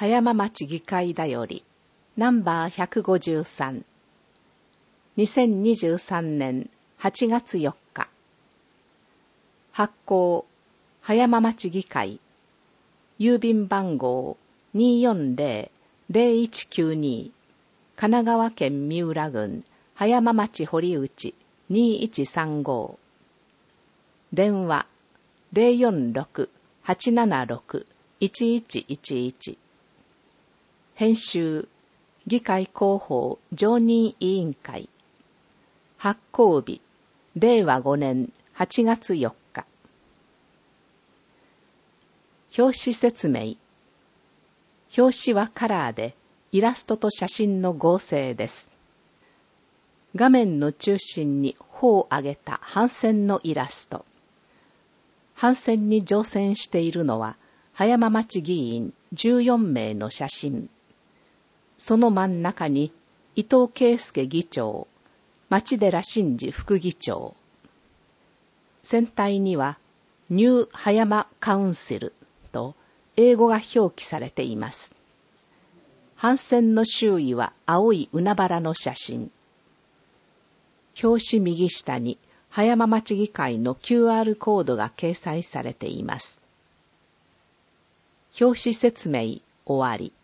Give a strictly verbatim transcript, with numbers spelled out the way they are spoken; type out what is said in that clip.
葉山町議会だよりナンバーひゃくごじゅうさん、にせんにじゅうさんねんはちがつよっか。発行葉山町議会、郵便番号 にーよんぜろぜろいちきゅうに、神奈川県三浦郡葉山町堀内にいちさんご。電話 ゼロよんろく はちななろく いちいちいちいち。編集議会広報常任委員会。発行日れいわごねんはちがつよっか。表紙説明。表紙はカラーでイラストと写真の合成です。画面の中心に帆を上げた帆船のイラスト。帆船に乗船しているのは葉山町議員じゅうよんめいの写真。その真ん中に伊藤圭介議長、町寺真二副議長。船体にはニュー葉山カウンシルと英語が表記されています。帆船の周囲は青い海原の写真。表紙右下に葉山町議会の キューアール コードが掲載されています。表紙説明終わり。